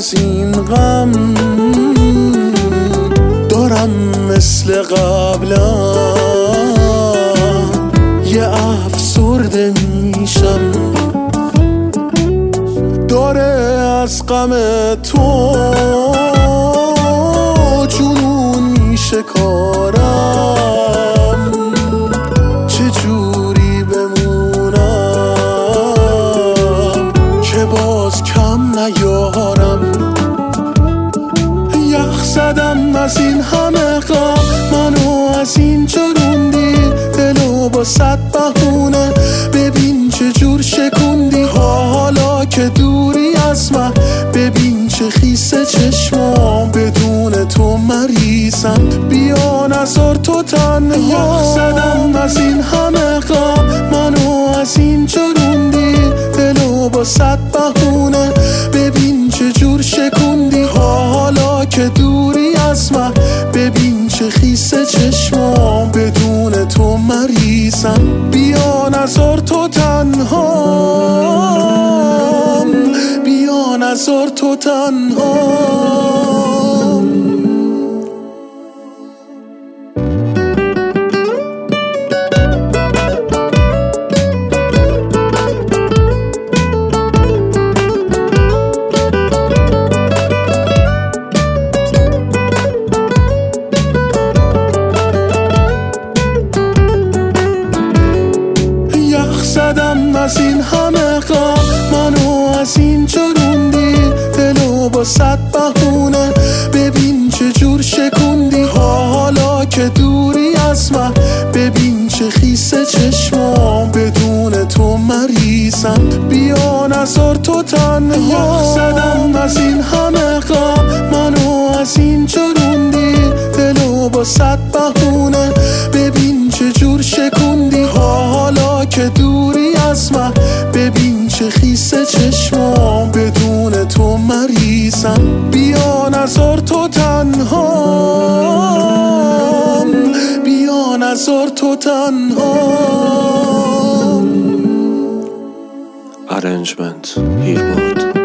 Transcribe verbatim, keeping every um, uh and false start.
از این غم دارم مثل قبلا یه افسرده میشم، داره از غم تو جنون میشه کارم، چجوری بمونم که باز کم نیارم. یخ زدم از این همه غم، منو از این جا روندی، دلو با صد بهونه ببین چجور شکوندی. حالا که دوری از من ببین چه خیسه چشمام، بدون تو مریضم، بیا نذار تو تنها. یخ زدم از این همه غم، منو از این جا روندی، دلو با صد بهونه ببین چجور شکوندی. حالا که دوری از من ببین چه خیسه چشمام، بدون تو مریضم، بیا نذار تو تنهام، بیا نذار تو تنهام. زدم از این همه غم، منو از این جا روندی، دلو با صد بهونه ببین چجور شکوندی. حالا که دوری از من ببین چه خیسه چشمام، بدون تو مریضم، بیا نذار تو تنها. یخ زدم از این همه غم، منو از این جا روندی، دلو با صد بهونه ببین چجور شکوندی. حالا که دوری از من ببین چه خیسه چشمام، بدون تو مریضم، بیا نذار تو تنهام، بیا نذار تو تنهام. Arrangement Heelboard.